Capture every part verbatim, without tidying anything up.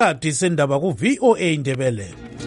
Isikhathi sendaba ku V O A Ndebele.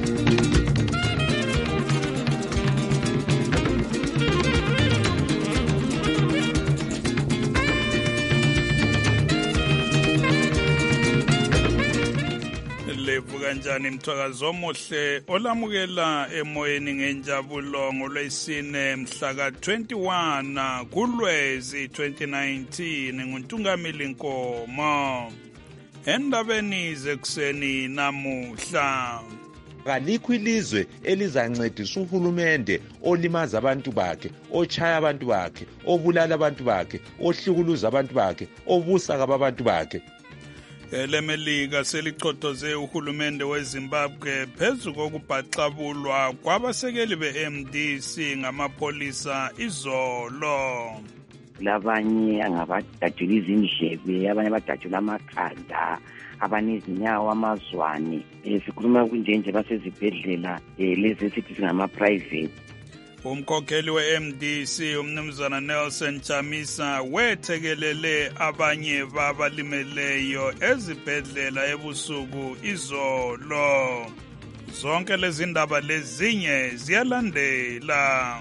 Kanjani mthakazo omuhle olamukela emoyeni ngenjabulo ngolwesine mhla ka twenty-one kuLwezi twenty nineteen nguNtungamili Nkomo. Endabeni zekuseni namuhla, kalikho ilizwe elizancedisa uhulumende olimaza abantu bakhe, ochaya abantu bakhe, obulala abantu bakhe, ohlukuluza abantu bakhe, obusa kabantu bakhe. Elemelika selichothoze uhulumende weZimbabwe phezu kokubhaxabulwa kwabasekeli be-M D C ngamapolisa izolo. Labanye angabadadula izindlebe, abanye badadula amakhanda, abanezinyawo amazwane. Sikhuluma kunjenje basezibhedlela lezi esithi singama-private. Umkhokheli we-M D C umnumzana Nelson Chamisa wethekelele abanye babalimeleyo ezibhedlela ebusuku izolo. Zonke lezi ndaba lezinye ziyalandela.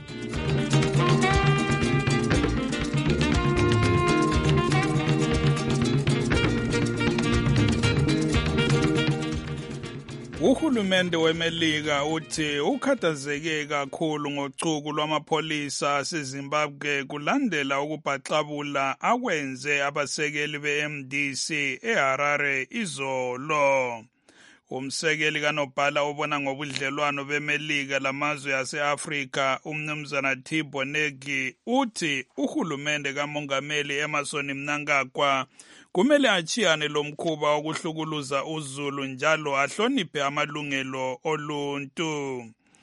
Uhulumende weMelika uthi ukhathazeke kakhulu ngochuku lwamapolisa aseZimbabwe kulandela ukubhaxabula akwenze abasekeli be-M D C eHarare izolo. Umsekeli kanobhala obona ngobudlelwano beMelika lamazwe ase-Afrika umnumzana Thabo Mbeki uthi uhulumende kamongameli Emmerson Mnangagwa kumele achiyane lo mkhuba wokuhlukuluza uZulu njalo ahloniphe amalungelo oluntu.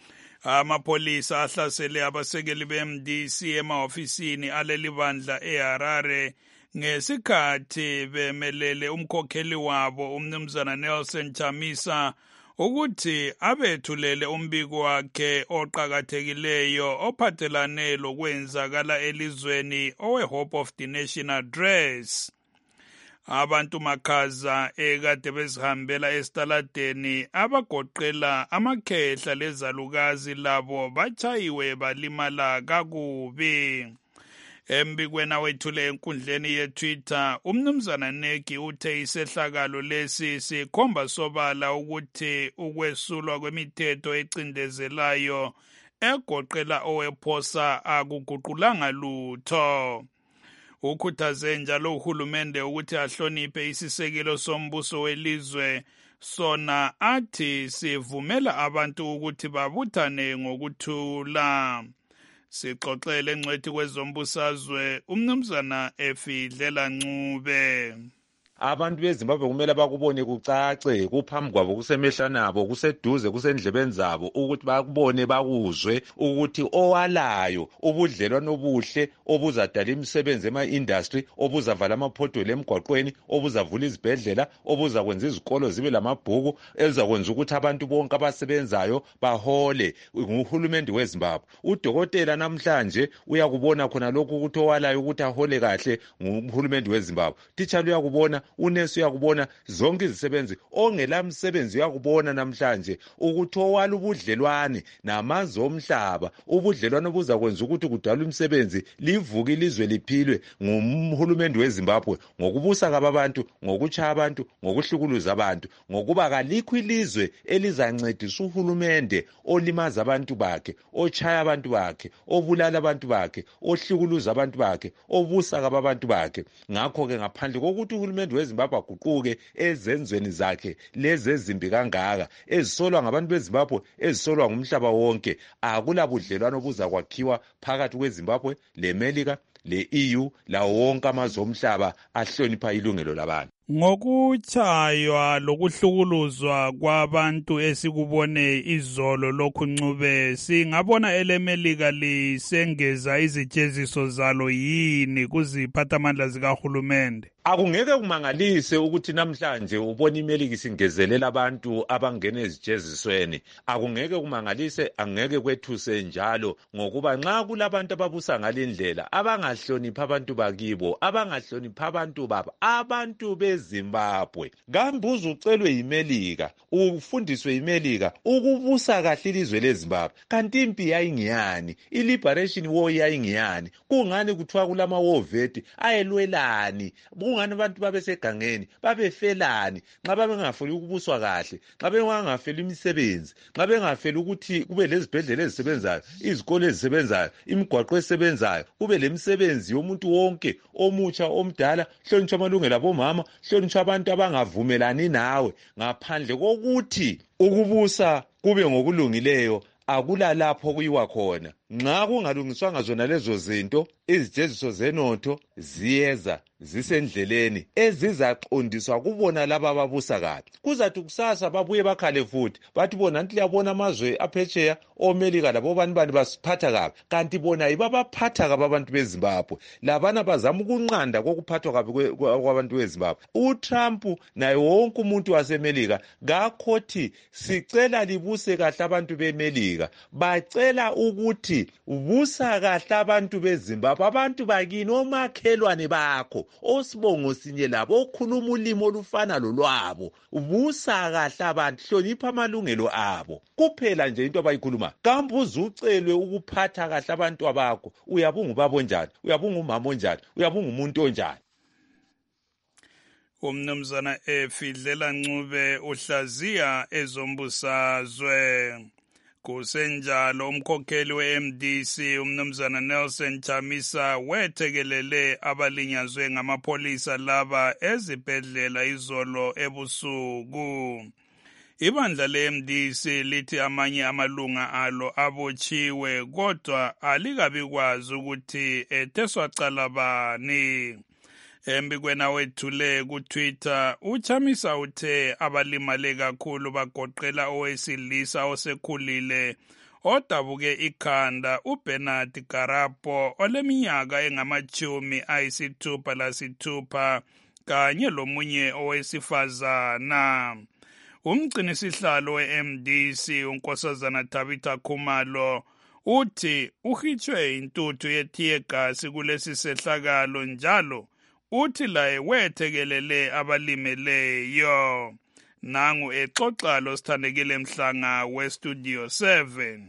Amapolisa ahlasele abasekeli be-M D C emahofisini aleli bandla eHarare ngesikhathi bemelele umkhokheli wabo umnumzana Nelson Chamisa ukuthi abethulele umbiko wakhe oqakathekileyo ophathelane lokwenzakala elizweni owe-Hope of the Nation Address. Abantu makhaza ekade bezihambela esitaladeni abagoqela amakhehla lezalukazi labo bachayiwe balimala kakubi. Embikweni awethule enkundleni ye-Twitter, umnumzana Mbeki uthe isehlakalo lesi sikhomba sobala ukuthi ukwesulwa kwemithetho ecindezelayo egoqela owephosa akuguqulanga lutho. Ukhuthaze njalo uhulumende ukuthi ahloniphe isisekelo sombuso welizwe, sona athi sivumela abantu ukuthi babuthane ngokuthula. Sixoxele engcwethi kwezombusazwe umnumzana Efidlela Ncube. Abantu beZimbabwe kumele bakubone kucace kuphambi kwabo kusemehlana nabo kuseduze kusendlebeni zabo ukuthi bakubone bakuzwe ukuthi owalayo ubudlelwano obuhle obuzadala imisebenzi ema-industry, obuzavala amaphotholo emgwaqweni, obuzavula izibhedlela, obuzakwenza izikolo zibe lamabhuku, ezakwenza ukuthi abantu bonke abasebenzayo bahole nguhulumende weZimbabwe. Udokotela namhlanje uyakubona khona lokhu ukuthi owalayo ukuthi ahole kahle nguhulumende weZimbabwe. Titshala uyakubona, unesi uyakubona, zonke izisebenzi ongela msebenzi uyakubona namhlanje ukuthi owala ubudlelwane namazwe omhlaba, ubudlelwane buzakwenza ukuthi kudala umsebenzi, livuke ilizwe liphilwe nguhulumende weZimbabwe ngokubusa kabantu, ngokuchaya abantu, ngokuhlukuluza abantu, ngokuba kalikho ilizwe elizancedisa uhulumende olimaza abantu bakhe, ochaya abantu bakhe, obulala abantu bakhe, ohlukuluza abantu bakhe, obusa kabantu bakhe. Ngakho ke ngaphandle kokuthi uhulumende weZimbabwe aguquke ezenzweni zakhe lezi ezimbi kangaka ezisolwa ngabantu beZimbabwe, ezisolwa ngumhlaba wonke, akula budlelwano buzakwakhiwa phakathi kweZimbabwe leMelika le-E U lawo wonke amazwe omhlaba ahlonipha ilungelo labantu. Ngokuchaywa lokuhlukuluzwa kwabantu esikubone izolo lokhu Ncube, singabona eleMelika lisengeza izijeziso zalo yini kuziphathamandla zikahulumende? Akungeke kumangalise ukuthi namhlanje ubona iMelika isingezelela abantu abangena ezijezisweni. Akungeke kumangalise, angeke kwethuse njalo ngokuba nxa kulabantu ababusa ngalindlela abangahlonipha abantu bakibo, abangahlonipha abantu babo, abantu beZimbabwe. Kambuza ucelwe yiMelika, ufundiswe yiMelika ukubusa kahle ilizwe leZimbabwe. Kanti impi yayingiyani? I-Liberation War yayingiyani? Kungani kuthiwa kulama war vet ayelwelani? Kungani abantu babesegangeni babefelani nxa babengafeli ukubuswa kahle, nxa bengangafeli imisebenzi, nxa bengafeli ukuthi kube lezibhedlela ezisebenzayo, izikole ezisebenzayo, imigwaqo esebenzayo, kube lemisebenzi yomuntu wonke omutsha omdala, hlonitshwa amalungelo abomama, hlonitshwa abantu abangavumelani nawe, ngaphandle kokuthi ukubusa kube ngokulungileyo. Akula lapho kuyiwa khona. Nxa kungalungiswanga zona lezo zinto, izijeziso zenotho ziyeza zisendleleni ezizaqondiswa kubona laba ababusa kabi. Kuzathi kusasa babuye bakhale futhi bathi bona nti liyabona amazwe aphetsheya oMelika labo bani bani basiphatha kabi, kanti bona ibabaphatha kabi abantu beZimbabwe. Labana bazama ukunqanda kokuphathwa kabi kwabantu beZimbabwe. uTrump naye wonke umuntu waseMelika ngakhothi sicela libuse kahle abantu beMelika, bacela ukuthi ubusa kahle abantu beZimbabwe, abantu bakini, omakhelwane bakho, osibongo sinye labo, okhuluma ulimi olufana lolwabo. Ubusa kahle abantu, hlonipha amalungelo abo. Kuphela nje into abayikhuluma. Kambuza ucelwe ukuphatha kahle abantu abakho. Uyabunga ubaba onjani? Uyabunga umama onjani? Uyabunga umuntu onjani? Umnumzana Efidlela Ncube uhlaziya ezombusazwe. Kusenjalo umkhokheli we-M D C umnumzana Nelson Chamisa wethekelele abalinyazwe ngamapholisa laba ezibhedlela izolo ebusuku. Ibandla le-M D C lithi amanye amalunga alo abotshiwe kodwa alikabikwazi ukuthi etheswa cala bani. Embikweni wethule kuTwitter, uChamisa uthe abalimale kakhulu bagoqela owesilisa osekhulile odabuke ikhanda uBernard Garapo oleminyaka engamachumi ayisithupha lasithupha kanye lomunye owesifazana. Umgcinisihlalo we-M D C unkosazana Tabitha Khumalo uthi uhitshwe intuthu yethiyegasi kulesi sehlakalo njalo uthi laye wethekelele abalimeleyo. Nangu exoxa lo Sithandekile Mhlanga we-Studio seven.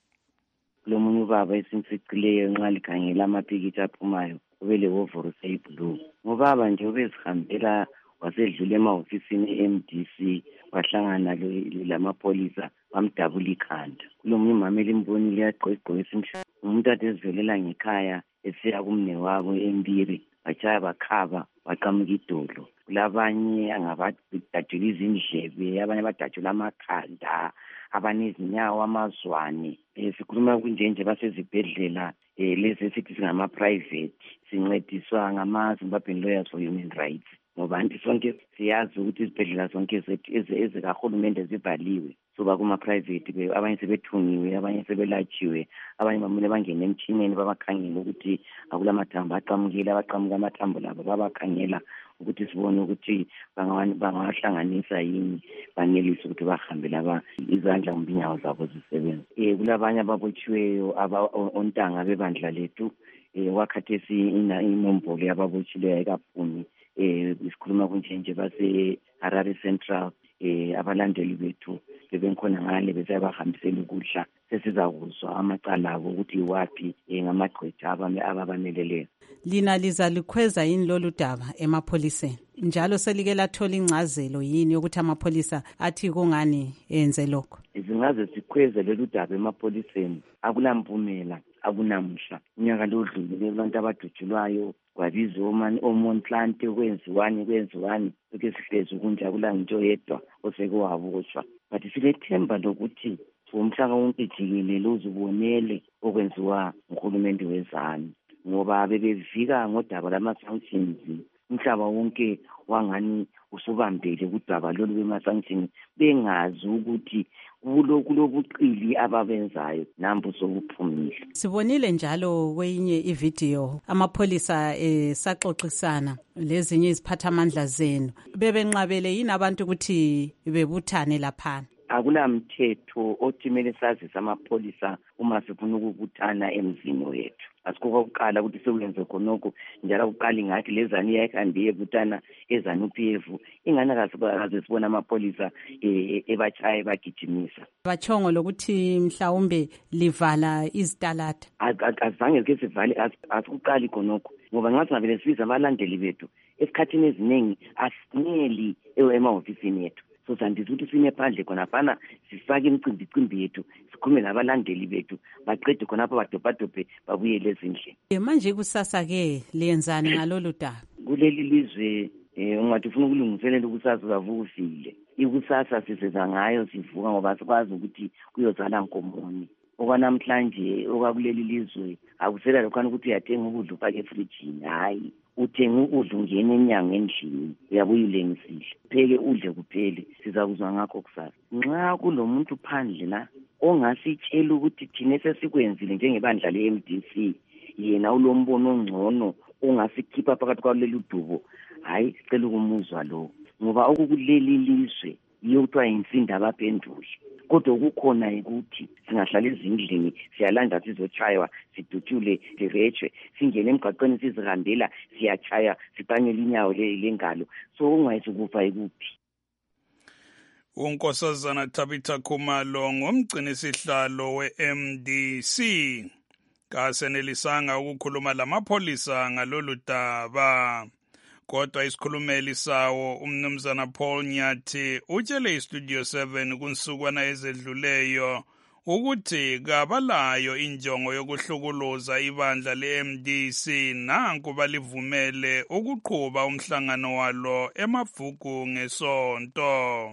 Lo munye ubaba esimficileyo nxa likhangela amapikitsha aphumayo ubele wovorosa iblue. Ngobaba nje ubezihambela wasedlula emahofisini e-M D C wahlangana lamapholisa bamdabula ikhanda. Kulo munye umama elimbonile yagqoigqoke esimhlophe. Umuntu ade ezivelela ngekhaya esiya kumne wabo eMbiri. Bachaya bakhaba baqamuka idolo. Kulabanye angabadajula izindlebe, abanye badajula amakhanda, abanye izinyawo, amazwane. Sikhuluma kunjenje basezibhedlela lezi esithi singama private, sincediswa ngama-Zimbabwean Lawyers for Human Rights. Ngoba anti sonke siyazi ukuthi izibhedlela zonke ezikahulumende zibhaliwe. Soba kuma-private, abanye sebethungiwe, abanye sebelatshiwe, abanye bamele bangene emtshineni babakhangela ukuthi akulamathambo aqamukile, abaqamuka amathambo labo babakhangela ukuthi sibone ukuthi bangahlanganisa yini, banelise ukuthi bahambe laba izandla kumbe inyawo zabo zisebenza. Eh kulabanye ababotshiweyo ontanga bebandla lethu, eh wakhathesi inombolo yababotshileyo ayikaphumi. Eh isikhuluma kunjenje base Harare Central, eh abalandeli bethu bebenkhona ngale besebahambisela ukudla, sesizakuzwa amacala abo ukuthi iwapi ngamagqwetha ababameleleyo. Lina liza likhweza yini lolu daba emapholiseni? Njalo selike lathola incazelo yini ukuthi amapholisa athi kungani enze lokho? Izingaze sikhweze lolu daba emapholiseni akulampumela, akunamuhla. Unyaka lo dlule abantu abadutshulwayo kwabizwa omani omontlante kwenziwani kwenziwani lokho sihlezi kunja kulangitsho yedwa oseke wabushwa. But silethemba lokuthi umhlaka wonke jikelele uzubonele okwenziwa nguhulumende wezanu, ngoba bebevika ngodaba lama-sanctions umhlaba wonke wangani usubambele kudaba lolu kwema-sanction bengazi ukuthi kulobuqili ababenzayo nambu sokuphumile. Sibonile njalo kwenye ividiyo amapholisa esaxoxisana lezinye iziphathamandla zenu. Bebenqabele yini abantu ukuthi bebuthane laphana? Akulamthetho othi kumele sazise amapholisa uma sifuna ukubuthana emzini wethu. Asikokuqala ukuthi sekwenze khonoko njalo kuqala ingathi lezani iyayihambe iyebuthana ezanu-P F ingani akaze sibona amapholisa ebachaye bagijimisa. Bachongo lokuthi mhlawumbe livala izitalada. Azange ke sivale asikuqali khonoko ngoba ngathi ngavele sibiza abalandeli bethu esikhathini eziningi asineli emahofisini yethu. So sandithi ukuthi sine phandle khonaphana sifake imicimbi imicimbi yethu sikhulume nabalandeli bethu baqede khonapho badobhadobhe babuyele ezindlini. Manje kusasa ke liyenzani ngalolu daba? Kuleli lizwe ungathi ufuna ukulungiselela ukusasa uzavuka ufile. Ikusasa siseza ngayo sivuka ngoba sikwazi ukuthi kuyozala nkomoni. Okwanamhlanje okwakuleli lizwe akusela lokhana ukuthi uyathenga ukudla ufake efrijini. Hayi, uthenga ukudla ungena enyanga endlini uyabuya ulengisile pheke udle kuphele. Sizakuzwa ngakho kusasa. Nxa kulomuntu phandle la ongasitshela ukuthi thina sesikwenzile njengebandla le-M D C yena ulombono ongcono ongasikhipha phakathi kwaleli dubo, hayi sicela ukumuzwa lo ngoba okukuleli lizwe yokuthiwa insimbi abaphenduli. Kodwa kukhona ukuthi singahlala ezindlini siyalanda sizochaywa sidutshule direchwe singene emgaqweni sizihambela siyachaya siqanyela inyawo lengalo. So ungayisi kufa ikuphi. uNkosazana Tabitha Khumalo ngomgcini sihlalo we-M D C kasenelisanga ukukhuluma lamapholisa ngalolu daba. Kodwa isikhulumeli sawo umnumzana Paul Nyathi utshele iStudio seven kunsukwana ezedluleyo ukuthi kabalayo injongo yokuhlukuluza ibandla le-M D C nanku balivumele ukuqhuba umhlangano walo emavuku ngesonto.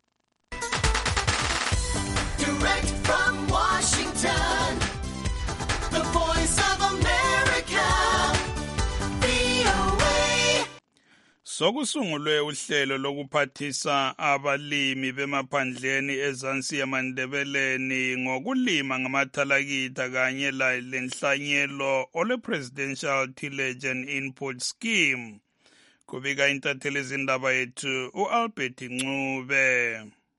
Direct from Washington, the Voice of America, V O A. Sokusungulwe uhlelo lokuphathisa abalimi bemaphandleni ezansi yamandebeleni ngokulima ngamathalakitha kanye lenhlanyelo ole Presidential Tillage and Input Scheme. Kubika intatheli izindaba yethu uAlbert Ncube.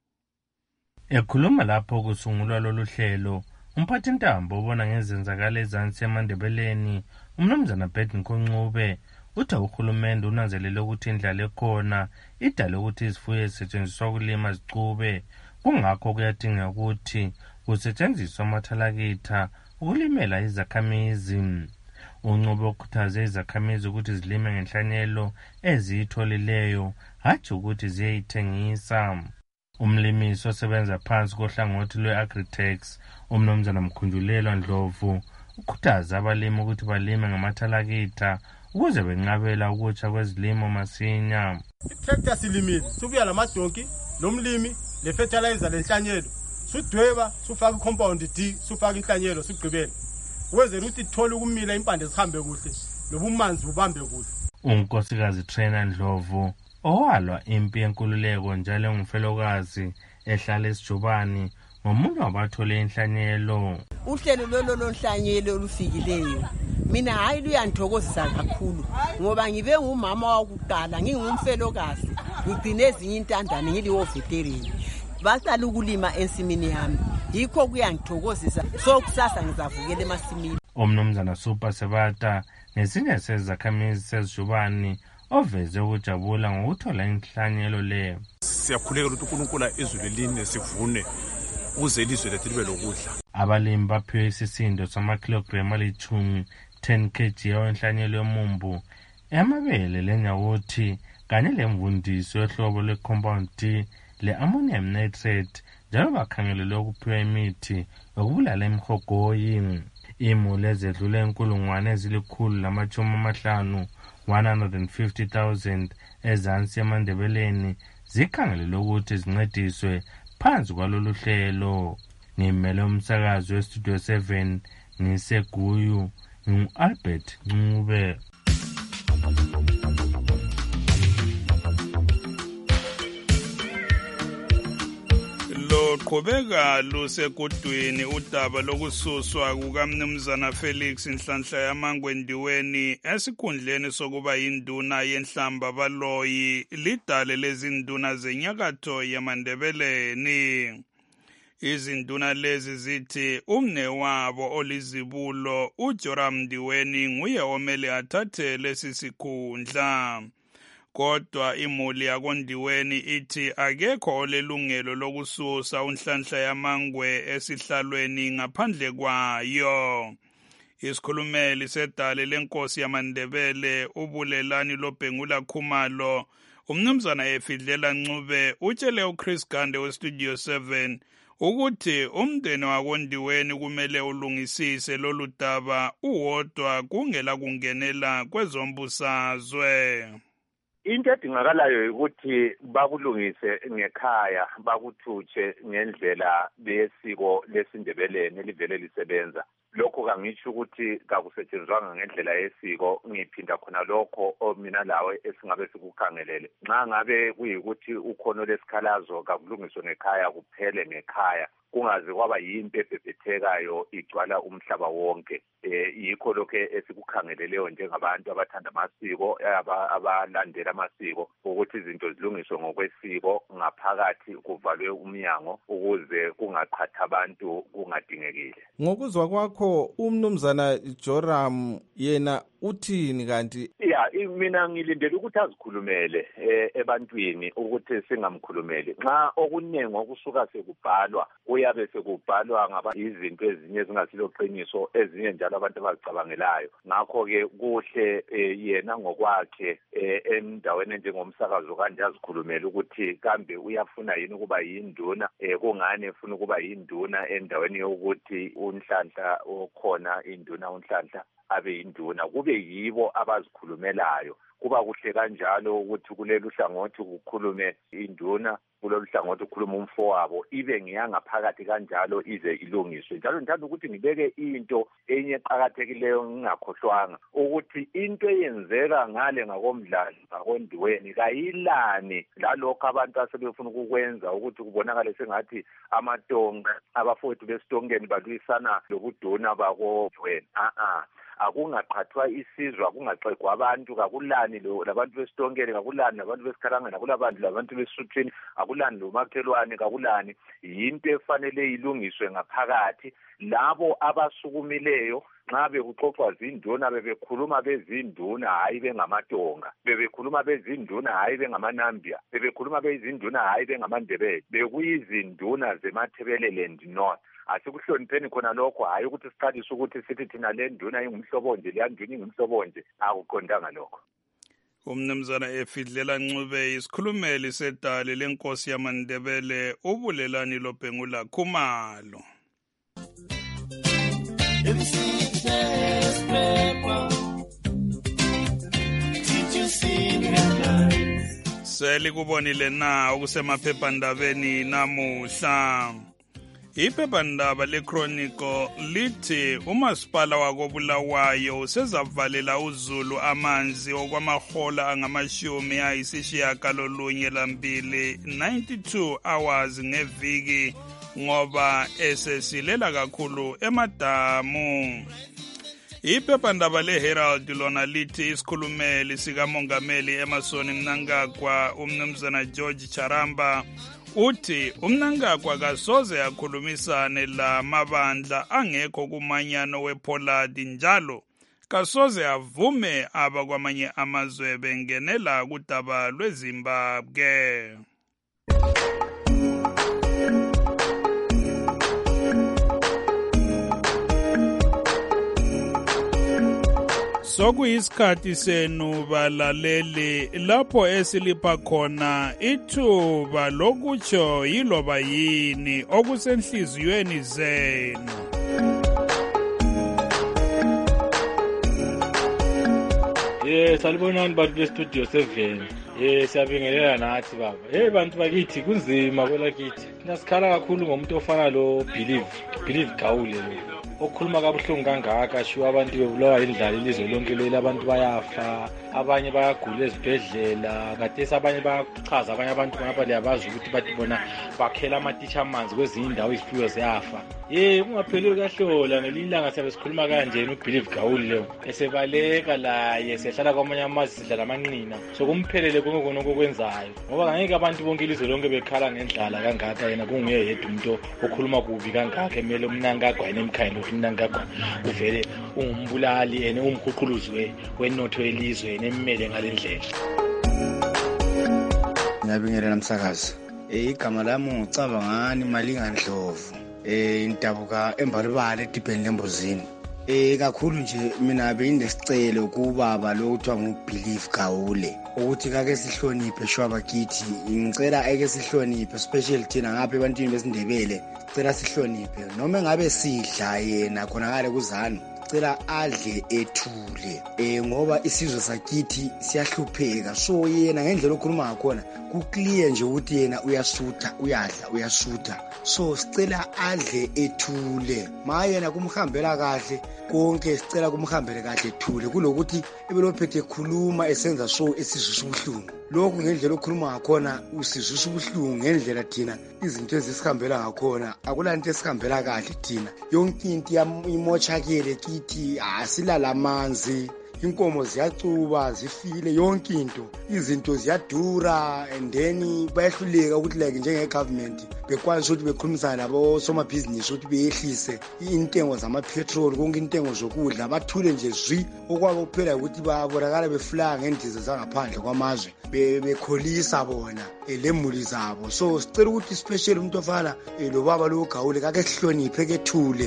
Ekhuluma lapho kusungulwa lolu hlelo, umphathintambo obona ngezenzakalo ezansi yamandebeleni umnumzana Beth Ncube uthi uhulumende unanzelele ukuthi indlala ekhona idale ukuthi izifuyo ezisetshenziswa ukulima zicube, kungakho kuyadinga ukuthi kusetshenziswe amathalakitha ukulimela izakhamizi. uNcube ukhuthaze izakhamizi ukuthi zilime ngenhlanyelo eziyitholileyo hatshi ukuthi ziyayithengisa. Umlimisi osebenza phansi kohlangothi lwe-Agritex umnumzana Mkhundulelwa Ndlovu ukhuthaza abalimi ukuthi balime ngamathalakitha ukuze benqabela ukutsha kwezilimo masinya. Itractor silimile subuya lamadonki nomlimi lefertilizer lenhlanyelo sudweba sufaka compound D sufaka inhlanyelo sigqibele uweze ukuthi ithole ukumila impande zihambe kuhle lobumanzi bubambe kuhle. uNkosikazi Trainer Ndlovu owalwa impi yenkululeko njalo ngumfelokazi ehlala esijubani ngomunye wabathole inhlanyelo. Uhlelo lolo lonhlanyelo olufikileyo mina hayi luyanthokozisa kakhulu ngoba ngibe ngumama wokuqala ngingumfelokazi ngigcine ezinye intandane ngiliwo veteran baqala ukulima ensimini yami yikho kuyangithokozisa so kusasa ngizavukela emasimini. Umnumzana Super Sebata nesinye sezakhamizi sezijubani oveze ukujabula ngokuthola inhlanyelo leyo. Siyakhuleka ukuthi uNkulunkulu izulu line sivune ukuze ilizwe lethu libe lokudla. Abalimi baphiwe isisindo samakilogramu alithumi ten kilograms yenhlanyelo yomumbu amabele lenyawothi kanye lemvundiso yohlobo lwe-compound D le-ammonium nitrate njalo bakhangelele ukuphiwa imithi yokubulala imihogoyi. Imuli ezedlule inkulungwane ezilikhulu lamatshumi amahlanu one hundred fifty thousand ezansi yamandebeleni zikhangelele ukuthi zincediswe phansi kwalolu hlelo. Ngimele umsakazi weStudio seven ngiseGuyu ngu-Albert Ncube. luqhubeka lusegudwini udaba lokususwa kukamnumzana Felix Nhlanhla Yamangwendiweni esikhundleni sokuba yinduna yenhlamba baloyi lidale lezinduna zenyakatho yamandebeleni. Izinduna lezi zithi umnewabo olizibulo uJoram Ndiweni nguye omele athathe lesi sikhundla. Kodwa imuli yakondiweni ithi akekho olelungelo lokususa uNhlanhla Yamangwe esihlalweni ngaphandle kwayo. Isikhulumeli sedale lenkosi yamandebele ubulelani loBhengula Khumalo umnumzana Efidlela Ncube utshele uChris Gande weStudio seven ukuthi umndeni wakondiweni kumele ulungisise lolu daba uwodwa kungela kungenela kwezombusazwe. Into edingakalayo ukuthi bakulungise ngekhaya bakuthutshe ngendlela besiko lesindebeleni elivele lisebenza. Lokho kangisho ukuthi kakusetshenzwanga ngendlela yesiko ngiphinda khona lokho mina lawe esingabe sikukhangelele. Nxa ngabe kuyikuthi ukhono lesikhalazo kakulungiswe ngekhaya kuphele ngekhaya kungaze kwaba yinto ebhebhethekayo igcwala umhlaba wonke. Eh yikho lokho esikukhangeleleyo njengabantu abathanda amasiko abalandela amasiko ukuthi izinto zilungiswe ngokwesiko ngaphakathi kuvalwe umnyango ukuze kungaqhatha abantu kungadingekile. Ngokuzwa kwakho umnumzana Joram yena uthini kanti? Ya mina ngilindele ukuthi azikhulumele ebantwini ukuthi singamkhulumeli. Nxa okuningi okusuka sekubhalwa kuyabe sekubhalwa ngaba izinto ezinye ezingasiloqiniso ezinye njalo abantu abazicabangelayo. Ngakho ke kuhle yena ngokwakhe endaweni njengomsakazo kanje azikhulumela ukuthi kambe uyafuna yini ukuba yinduna kungani efuna ukuba yinduna endaweni yokuthi uNhlanhla okhona induna uNhlanhla abe induna kube yibo abazikhulumelayo. Kuba kuhle kanjalo ukuthi kulelu hlangothi kukhulume induna kulolu hlangothi kukhuluma umfowabo ibe ngiyangaphakathi kanjalo ize ilungiswe. Njalo njalo ukuthi ngibeke into enye eqhakathekileyo ngingakhohlwanga ukuthi into eyenzeka ngale ngakomdlalo ngakondiweni kayilani lalokho abantu asebefuna ukukwenza ukuthi kubonakale sengathi amatonga abafowethu besitongeni balwisana lokuduna bakoDweni. a a akungaqhathwa isizwe akungaxegwa abantu kakulani labantu besitongeni kakulani labantu besikharangana kulabantu labantu besuthwini akulani lomakhelwane kakulani yinto efanele ilungiswe ngaphakathi. Labo abasukumileyo nxa bekuxoxwa zinduna bebekhuluma bezinduna hayi bengamatonga, bebekhuluma bezinduna hayi bengamanambia, bebekhuluma bezinduna hayi bengamandebele, bekuyizinduna zeMathebeleland North. Asikuhlonipheni khona lokho hayi ukuthi siqalise ukuthi sithi thina le nduna ingumhlobo nje leyanduna ingumhlobo nje akuqondanga lokho. Umnumzana Efidlela Ncube isikhulumeli sedale lenkosi yamandebele ubulelani loBhengula Khumalo. Seli kubonile na okusemaphephandabeni namuhla. Iphephandaba leChronicle lithi umasipala wakobulawayo usezavalela uZulu amanzi okwamahola angamashumi ayisishiyagalolunye lambili ninety-two hours ngeviki ngoba esesilela kakhulu emadamu. Iphephandaba leHerald lona lithi isikhulumeli sikamongameli Emmerson Mnangagwa umnumzana George Charamba uthi uMnangagwa kasoze akhulumisane la mabandla angekho kumanyano wePolandi njalo kasoze avume abakwamanye amazwe bengenela kudaba lweZimbabwe. Sokuyisikhathi senu balaleli lapho esilipha khona ithuba lokutsho yiloba yini okusenhliziyweni zenu. Yes, salibonani bantu beStudio seven. Yes, siyabingelela nathi baba. Hey bantu bakithi kunzima kwelakithi. Nasikhala kakhulu ngomuntu ofana lo Believe, Believe Gawule lo. okhuluma kabuhlungu kangaka sho abantu bebulawa indlala ilizwe lonke leli, abantu bayafa, abanye bayagula ezibhedlela, kathesi abanye bayachaza abanye abantu ngapha liyabazi ukuthi bathi bona bakhela amatitsha amanzi kwezinye indawo izifuyo ziyafa. Ye kungapheleli kahlola ngelinye ilanga siyabe sikhuluma kanjena uBelieve Gawuli leyo esebaleka laye sehlala kwamanye amazwe sidlala amanqina so kumphelele konke konke okwenzayo ngoba ngeke abantu bonke ilizwe lonke bekhala ngendlala kangaka yena kunguye yedwa umuntu okhuluma kubi kangaka emele umnankagwa enemkhayelo ukuthi umnankagwa uvele ungumbulali ene umkhuquluzi wenotho yelizwe nemmele ngalendlela. Ngiyabingelela msakazi. Eh igama lami ngicabangani Malingandlovu. Eh indabuka embalibala edibheni lembozini. Eh kakhulu nje mina beyinesicelo kubaba lo kuthiwa nguBelieve Gawule ukuthi kake sihloniphe shwaba kithi. Ngicela eke sihloniphe especially thina ngapha ebantwini besindebele. Cela sihloniphe noma ngabe sidla yena khona ngale kuzana. Cela adle ethule eh ngoba isizwe sakithi siyahlupheka so yena ngendlela okhuluma ngakhona ku clear nje ukuthi yena uyasutha uyadla uyasutha so sicela adle ethule ma yena kumhambela kahle konke sicela kumhambele kahle ethule kulokuthi ebelophethe ekhuluma esenza so esizwe ubuhlungu lokho ngendlela okhuluma ngakhona usizwe ubuhlungu ngendlela thina izinto ezisihambela ngakhona akulanto esihambela kahle thina yonke into imochakele kithi asilala amanzi inkomo ziyacuba zifile yonke into izinto ziyadura and then bayahluleka ukuthi like njenge government bekwazi ukuthi bekhulumisana nabo soma business ukuthi beyehlise intengo zama petrol konke intengo zokudla bathule nje zwi okwabo kuphela ukuthi babonakala beflanga ngendiza zangaphandle kwamazwe bekholisa bona elemuli zabo so sicela ukuthi special umuntu ofana lo baba lo Gawule kake sihloniphe kethule.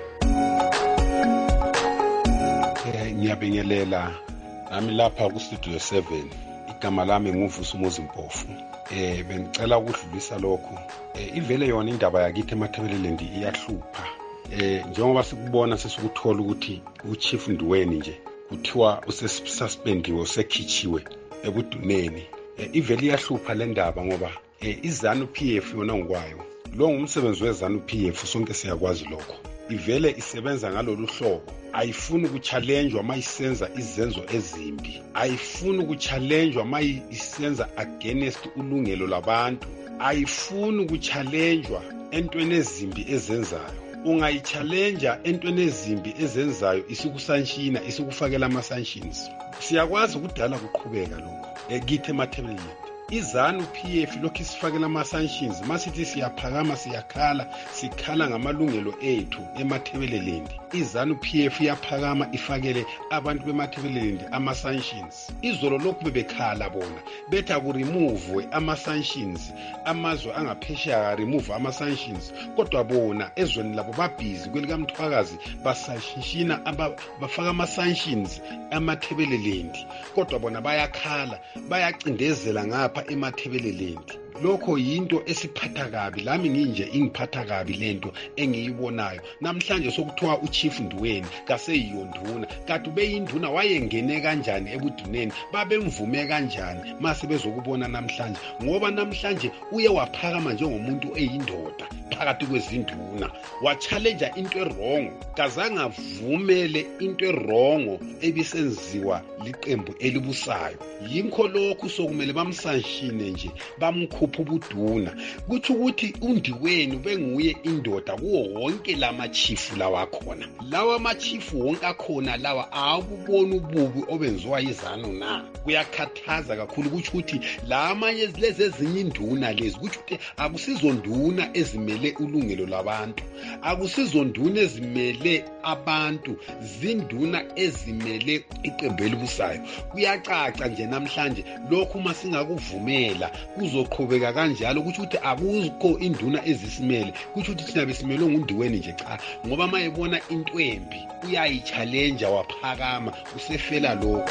Ngiyabingelela nami lapha ku Studio seven igama lami nguvusa uMozimpofu eh bengicela ukudlulisa lokho eh ivele yona indaba yakithi eMathebeleland iyahlupha eh njengoba sikubona sesikuthola ukuthi uChief Ndweni nje kuthiwa usesuspendiwe usekhichiwe ebuduneni eh ivele iyahlupha le ndaba ngoba eh iZANU P F yona ngokwayo lo ngumsebenzi weZANU P F sonke siyakwazi lokho ivele isebenza ngalolu hlobo ayifuni ukuchallengewa mayisenza izenzo ezimbi ayifuni ukuchallengewa mayisenza against ulungelo labantu ayifuni ukuchallengewa entweni ezimbi ezenzayo ungayichallengeja entweni ezimbi ezenzayo isikusanshina isikufakela ama sanctions siyakwazi ukudala kuqhubeka lokho ekithi eMathebeleland iZANU P F lokho isifakela ama sanctions masithi siyaphakama siyakhala sikhala ngamalungelo ethu eMathebeleland iZANU P F iyaphakama ifakele abantu beMathebeleland ama sanctions izolo lokhu bebekhala bona betha ku remove ama sanctions amazwe angaphesheya remove ama sanctions kodwa bona ezweni labo babhizi kwelika Mthwakazi basanshina bafaka ama sanctions eMathebeleland kodwa bona bayakhala bayacindezela ngapha eMathebeleland lokho yinto esiphatha kabi lami nginje ingiphatha kabi lento engiyibonayo namhlanje sokuthiwa uChief Ndweni kaseyiyonduna kanti ubeyinduna wayengene kanjani ebuduneni babemvume kanjani mase bezokubona namhlanje ngoba namhlanje uye waphakama njengomuntu eyindoda phakathi kwezinduna wachallenge into errong kazange avumele into errong ebisenziwa liqembu elibusayo yinko lokhu sokumele bamsanshine nje bamkhupha ubuduna kuthi ukuthi uNdiweni benguye indoda kuwo wonke lamachifu lawa khona lawa amachifu wonke akhona lawa akubona ububi obenziwa yiZANU na kuyakhathaza kakhulu kuthi ukuthi lamanye lezi ezinye induna lezi kuthi ukuthi akusizonduna ezimele ulungelo labantu akusizonduna ezimele abantu zinduna ezimele iqembu elibusayo kuyacaca nje namhlanje lokhu masingakuvumela kuzoqhubeka kanjalo kuthi ukuthi akuzikho induna ezisimele kuthi ukuthi thina besimele nguNdiweni nje cha ngoba mayebona intwembi uyayichallenge waphakama usefela lokho.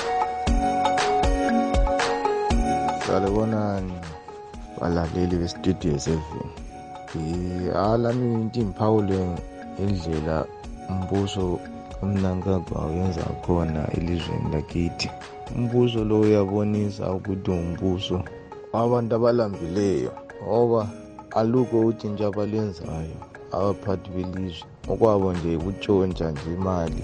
Salibonani balaleli beStudio seven alami into imphawule indlela umbuso umnankagwa wenza khona elizweni lakithi umbuso lo uyabonisa ukuthi umbuso abantu abalambileyo ngoba alukho utshintsho abalenzayo abaphathi belizwe okwabo nje ukutshontsha nje imali.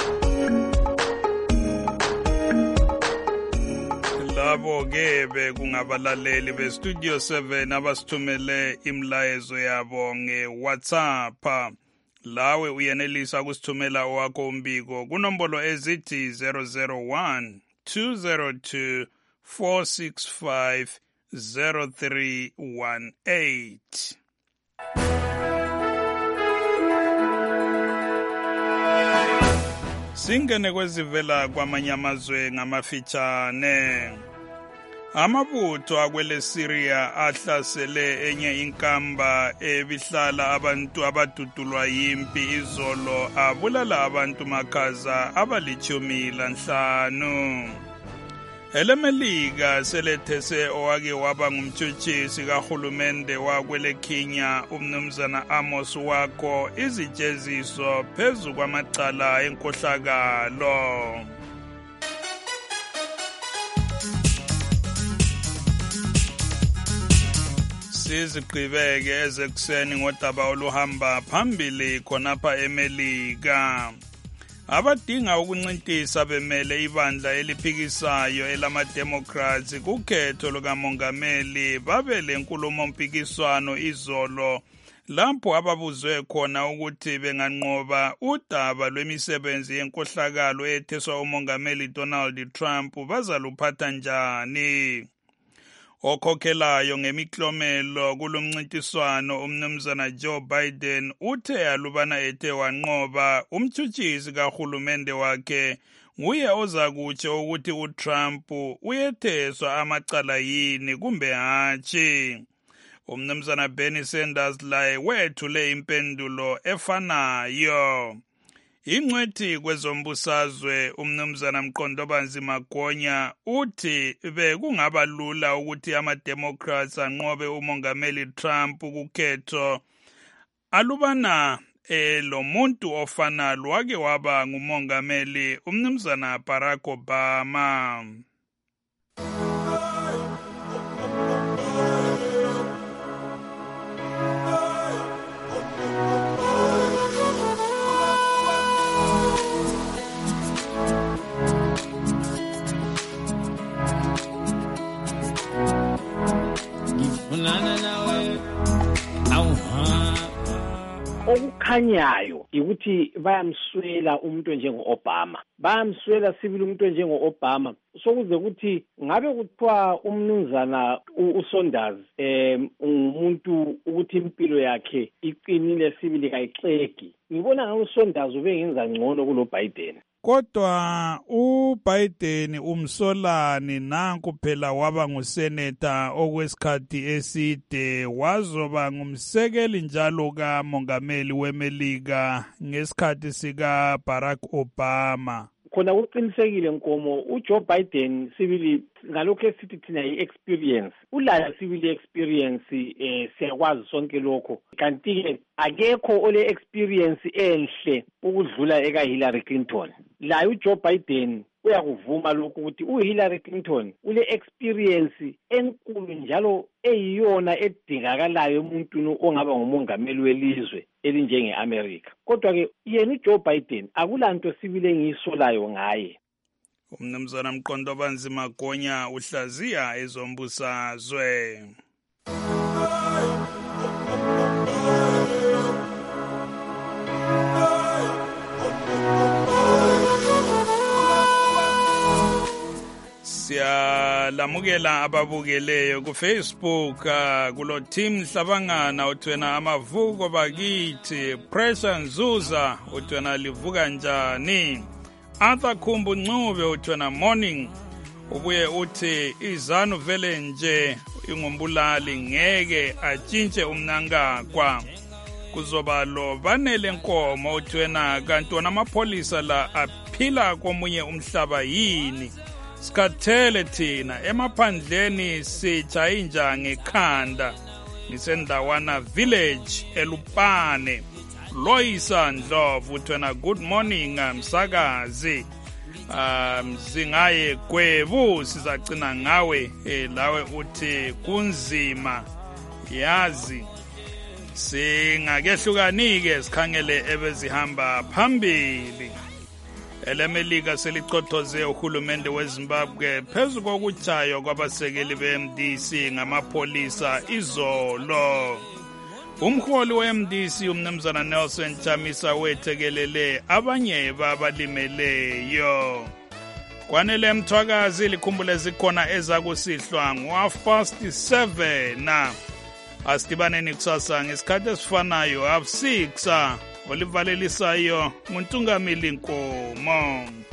Labo-ke bekungabalaleli be-Studio seven abasithumele imlayezo yabo nge-WhatsApp. Lawe uyenelisa kusithumela owakho umbiko kunombolo ezithi zero zero one two zero two four six five zero three one eight. Singene kwezivela kwamanye amazwe ngamafitshane. Amabutho akwele Syria ahlasele enye inkamba ebihlala abantu abadudulwa yimpi izolo abulala abantu makhaza abalichumi lanhlanu. EleMelika selethese owake waba ngumtshutshisi kahulumende wakwele Kenya umnumzana Amos Wako izijeziso phezu kwamacala enkohlakalo. Sizigqibeke ezekuseni ngodaba oluhamba phambili khonapha eMelika. Abadinga ukuncintisa bemele ibandla eliphikisayo elama-Democrats kukhetho lukamongameli babe lenkulumo mpikiswano izolo lapho ababuzwe khona ukuthi benganqoba udaba lwemisebenzi yenkohlakalo etheswa umongameli Donald Trump bazaluphatha njani. Okhokhelayo ngemiklomelo kulomncintiswano umnumzana Joe Biden uthe alubana ethe wanqoba umtshutshisi kahulumende wakhe nguye ozakutsho ukuthi uTrump uyetheswa amacala yini kumbe hatshi. Umnumzana Bernie Sanders laye wethule impendulo efanayo. Ingcwethi kwezombusazwe umnumzana Mqondobanzi Magonya uthi bekungaba lula ukuthi ama-Democrats anqobe umongameli Trump kukhetho alubana eh, lo muntu ofana wake waba ngumongameli umnumzana Barack Obama. Okukhanyayo ukuthi bayamswela umuntu njengo-Obama, bayamswela sibili umuntu njengo-Obama, sokuze ukuthi ngabe kuthiwa umnumzana uSanders um umuntu ukuthi impilo yakhe iqinile sibili kayixegi. Ngibona ngabe uSanders ubengenza ngcono kulo Biden. Kodwa uBiden umsolani nanku phela waba nguseneta okwesikhathi eside wazoba ngumsekeli njalo kamongameli weMelika ngesikhathi sika Barack Obama. Khona uqinisekile Nkomo uJoe Biden sibili ngalokho esithi thina i-experience ulala sibili experience eh siyakwazi sonke lokho kanti ke akekho ole experience enhle ukudlula eka Hillary Clinton. La uJoe Biden uyakuvuma lokho ukuthi uHillary Clinton ule experience enkulu njalo eyiyona edingakalayo umuntu ongaba ngumongameli welizwe elinjenge America. Kodwa ke yena uJoe Biden akulanto sibile engisolayo ngaye. Umnumzana Mqondobanzi Magonya uhlaziya ezombusazwe. Siyalamukela ababukeleyo ku Facebook uh, kulo team Hlabangana uthwena amavuko bakithi Pressure Nzuza uthwena livuka njani Arthur Khumbu Ncube uthwena morning ubuye uthi izanu vele nje ingumbulali ngeke atshintshe umnankakwa kuzoba lo banele nkomo uthwena kanti wona amapholisa la aphila komunye umhlaba yini Skathele thina emaphandleni sitshayinja ngekhanda nisendawana village eLupane Loisa Ndlovu uthwena good morning msakazi um singaye Gwebu sizacina ngawe eh, lawe uthi kunzima yazi Singakehlukani-ke sikhangele ebezihamba phambili. EleMelika selichothoze uhulumende weZimbabwe phezu kokutshaywa kwabasekeli be-M D C ngamapholisa izolo. Umholi we-M D C umnumzana Nelson Chamisa wethekelele abanye babalimeleyo. Kwanele Mthwakazi likhumbule zikhona ezakusihlwa ngo-half past seven. Asidibaneni kusasa ngesikhathi esifanayo half six. Olivalelisayo nguNtungamili Nkomo.